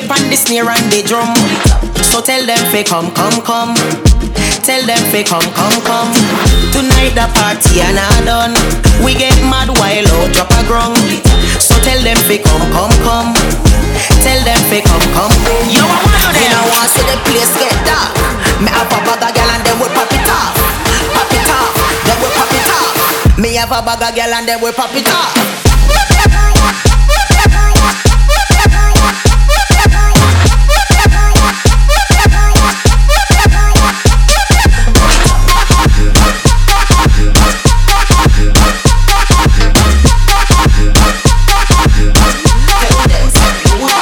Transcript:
pan the snare and the drum. So tell them fi come, come, come. Tell them fi come, come, come. Tonight the party and not done. We get mad while out drop a grung. So tell them fi come, come, come. Tell them fi come, come. Yo, I want to them. You know want see the place get dark. Me have a bag of girl and then we pop it off. Pop it off, then we pop it off. Me have a bag of girl and then we pop it off.